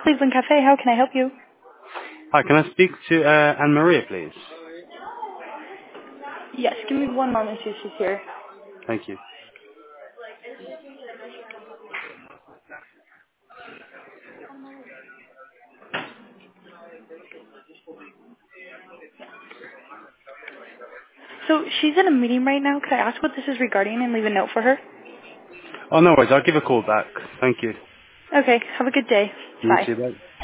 Cleveland Cafe, how can I help you? Hi, can I speak to Anne-Maria, please? Yes, give me one moment, see if she's here. Thank you. So she's in a meeting right now. Could I ask what this is regarding and leave a note for her? Oh, no worries. I'll give a call back. Thank you. Okay, have a good day. You Bye. too, bye.